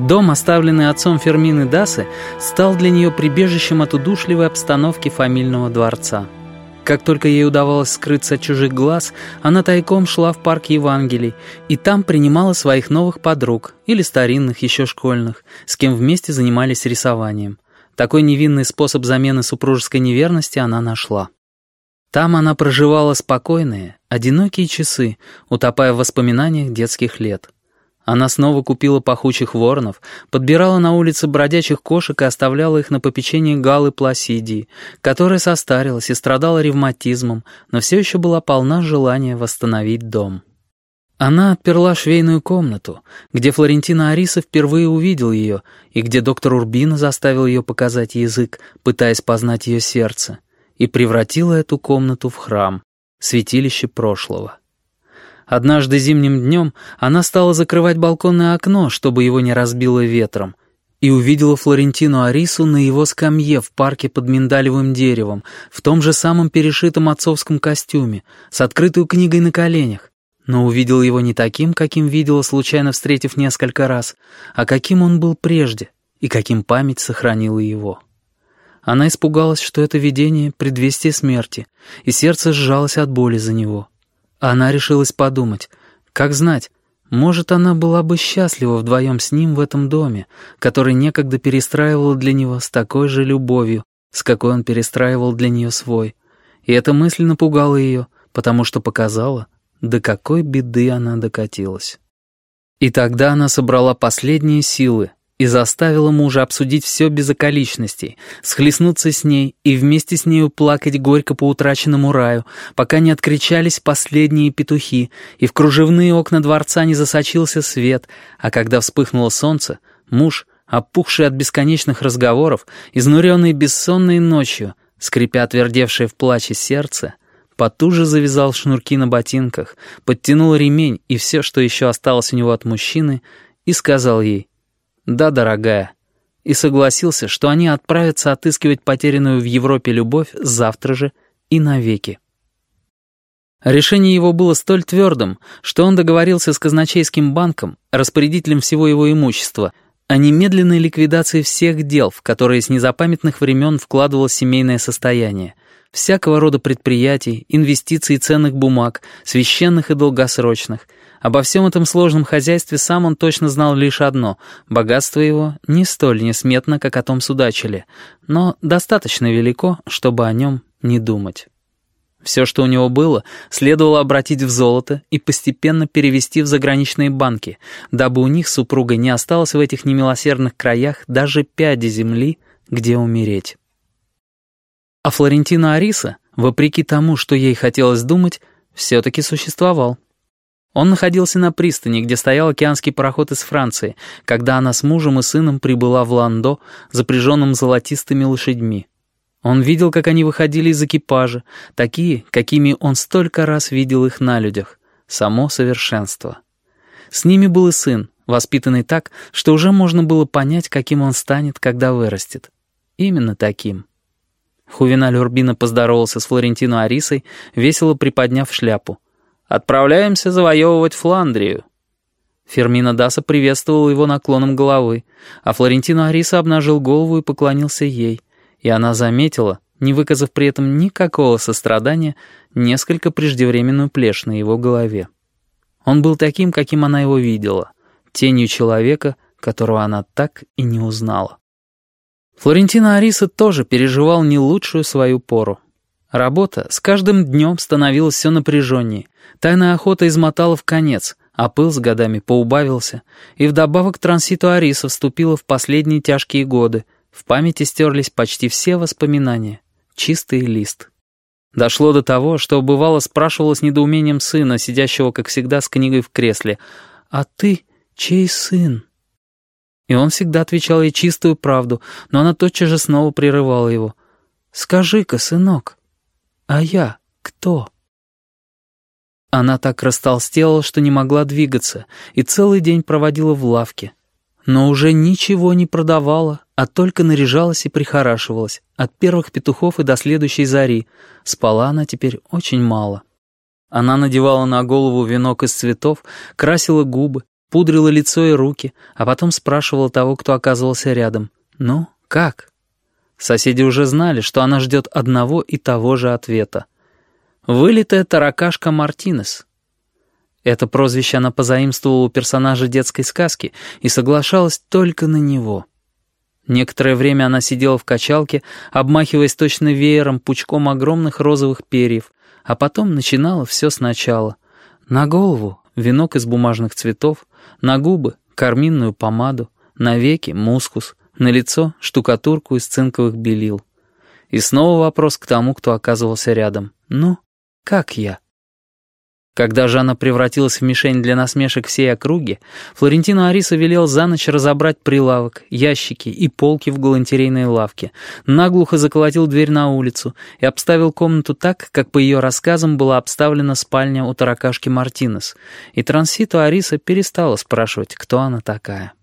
Дом, оставленный отцом Фермины Дасы, стал для нее прибежищем от удушливой обстановки фамильного дворца. Как только ей удавалось скрыться от чужих глаз, она тайком шла в парк Евангелий, и там принимала своих новых подруг, или старинных, еще школьных, с кем вместе занимались рисованием. Такой невинный способ замены супружеской неверности она нашла. Там она проживала спокойные, одинокие часы, утопая в воспоминаниях детских лет. Она снова купила пахучих воронов, подбирала на улице бродячих кошек и оставляла их на попечение Галлы Пласидии, которая состарилась и страдала ревматизмом, но все еще была полна желания восстановить дом. Она отперла швейную комнату, где Флорентино Ариса впервые увидел ее, и где доктор Урбино заставил ее показать язык, пытаясь познать ее сердце, и превратила эту комнату в храм, святилище прошлого. Однажды зимним днем она стала закрывать балконное окно, чтобы его не разбило ветром, и увидела Флорентино Арису на его скамье в парке под миндалевым деревом, в том же самом перешитом отцовском костюме, с открытой книгой на коленях, но увидела его не таким, каким видела, случайно встретив несколько раз, а каким он был прежде и каким память сохранила его. Она испугалась, что это видение — предвестие смерти, и сердце сжалось от боли за него. Она решилась подумать, как знать, может, она была бы счастлива вдвоем с ним в этом доме, который некогда перестраивала для него с такой же любовью, с какой он перестраивал для нее свой. И эта мысль напугала ее, потому что показала, до какой беды она докатилась. И тогда она собрала последние силы и заставила мужа обсудить все без околичностей, схлестнуться с ней и вместе с нею плакать горько по утраченному раю, пока не откричались последние петухи, и в кружевные окна дворца не засочился свет, а когда вспыхнуло солнце, муж, опухший от бесконечных разговоров, изнуренный бессонной ночью, скрипя отвердевшее в плаче сердце, потуже завязал шнурки на ботинках, подтянул ремень и все, что еще осталось у него от мужчины, и сказал ей: «Да, дорогая», и согласился, что они отправятся отыскивать потерянную в Европе любовь завтра же и навеки. Решение его было столь твердым, что он договорился с казначейским банком, распорядителем всего его имущества, о немедленной ликвидации всех дел, в которые с незапамятных времен вкладывалось семейное состояние, всякого рода предприятий, инвестиций и ценных бумаг, священных и долгосрочных. Обо всем этом сложном хозяйстве сам он точно знал лишь одно — богатство его не столь несметно, как о том судачили, но достаточно велико, чтобы о нем не думать. Все, что у него было, следовало обратить в золото и постепенно перевести в заграничные банки, дабы у них с супругой не осталось в этих немилосердных краях даже пяди земли, где умереть. А Флорентино Ариса, вопреки тому, что ей хотелось думать, все-таки существовал. Он находился на пристани, где стоял океанский пароход из Франции, когда она с мужем и сыном прибыла в Ландо, запряженным золотистыми лошадьми. Он видел, как они выходили из экипажа, такие, какими он столько раз видел их на людях. Само совершенство. С ними был и сын, воспитанный так, что уже можно было понять, каким он станет, когда вырастет. Именно таким. Хувеналь Урбино поздоровался с Флорентино Арисой, весело приподняв шляпу. «Отправляемся завоевывать Фландрию». Фермина Даса приветствовала его наклоном головы, а Флорентино Ариса обнажил голову и поклонился ей, и она заметила, не выказав при этом никакого сострадания, несколько преждевременную плешь на его голове. Он был таким, каким она его видела, тенью человека, которого она так и не узнала. Флорентино Ариса тоже переживал не лучшую свою пору. Работа с каждым днем становилась все напряженнее, тайная охота измотала в конец, а пыл с годами поубавился, и вдобавок Трансито Ариса вступила в последние тяжкие годы, в памяти стерлись почти все воспоминания, чистый лист. Дошло до того, что бывало спрашивала с недоумением сына, сидящего, как всегда, с книгой в кресле: «А ты чей сын?» И он всегда отвечал ей чистую правду, но она тотчас же снова прерывала его. «Скажи-ка, сынок, а я кто?» Она так растолстела, что не могла двигаться, и целый день проводила в лавке. Но уже ничего не продавала, а только наряжалась и прихорашивалась, от первых петухов и до следующей зари. Спала она теперь очень мало. Она надевала на голову венок из цветов, красила губы, пудрила лицо и руки, а потом спрашивала того, кто оказывался рядом: «Ну, как?» Соседи уже знали, что она ждет одного и того же ответа. Вылитая таракашка Мартинес. Это прозвище она позаимствовала у персонажа детской сказки и соглашалась только на него. Некоторое время она сидела в качалке, обмахиваясь точно веером пучком огромных розовых перьев, а потом начинала все сначала. На голову — венок из бумажных цветов, на губы — карминную помаду, на веки — мускус, на лицо — штукатурку из цинковых белил. И снова вопрос к тому, кто оказывался рядом. «Ну, как я?» Когда Жанна превратилась в мишень для насмешек всей округи, Флорентино Ариса велел за ночь разобрать прилавок, ящики и полки в галантерейной лавке, наглухо заколотил дверь на улицу и обставил комнату так, как по ее рассказам была обставлена спальня у таракашки Мартинес, и Трансито Ариса перестала спрашивать, кто она такая.